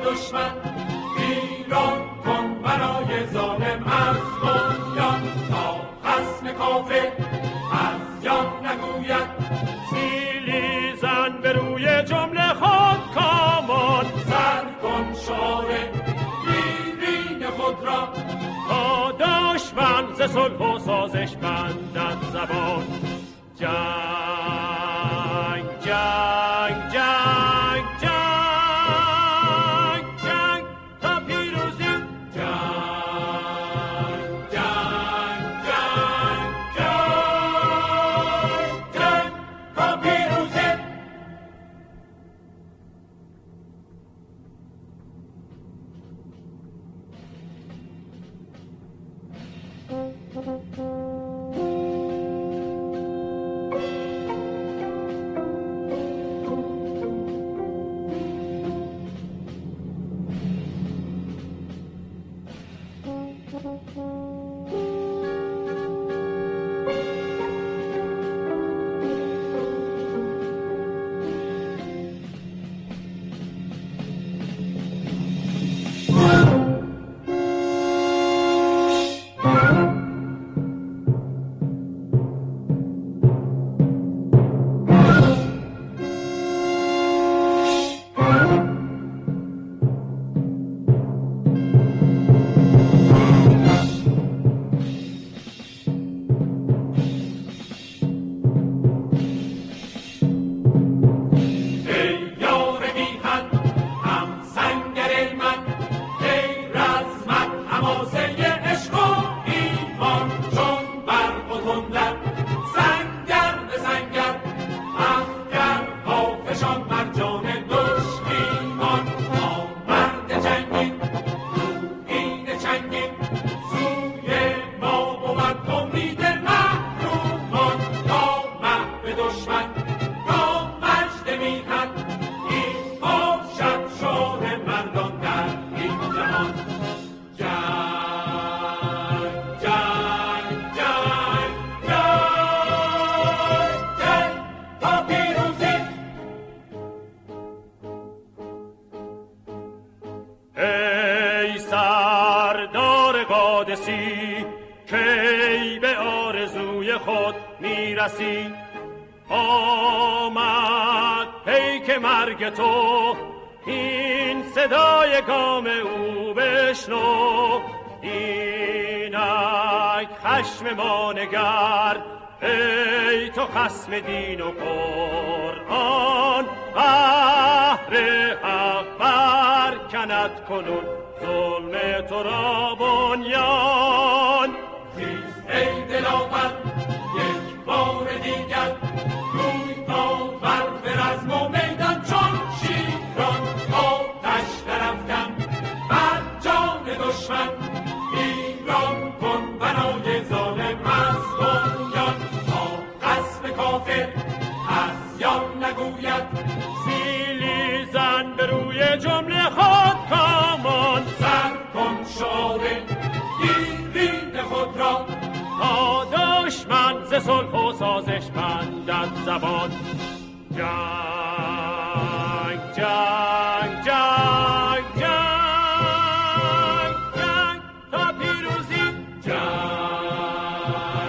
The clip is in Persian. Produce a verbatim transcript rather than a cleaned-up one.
دشمن، ایران کن برای ظالم از بنیان، تا خصم کافر از جان نگوید. سیلی زن به روی جمله خود کامان، سر کن شعار دیرین خود را، تا دشمن ز صلح و سازش بندد زبان. جنگ جنگ جنگ جنگ جنگ تا پیروزی، جنگ جنگ جنگ جنگ جنگ تا پیروزی. کی به آرزوی خود میرسی، آمد پیک مرگ تو، این صدای گام او بشنو. اینک خشم ما نگر، ای تو خصم دین و قرآن، قهر حق برکند کنون ظلم تو را بنیان. خیز ای دلاور یک بار دیگر، روی آور به رزم و میدان، چون شیران آتش درافکن بر جان دشمن. ایران کن بنای ظالم از بنیان، تا خصم کافر از یان نگوید. سیلی زن به روی جمله خود کامان، سر کن شعار دیرین خود را، تا دشمن ز صلح و سازش بندد زبان. جنگ جنگ جنگ جنگ جنگ تا پیروزی، جنگ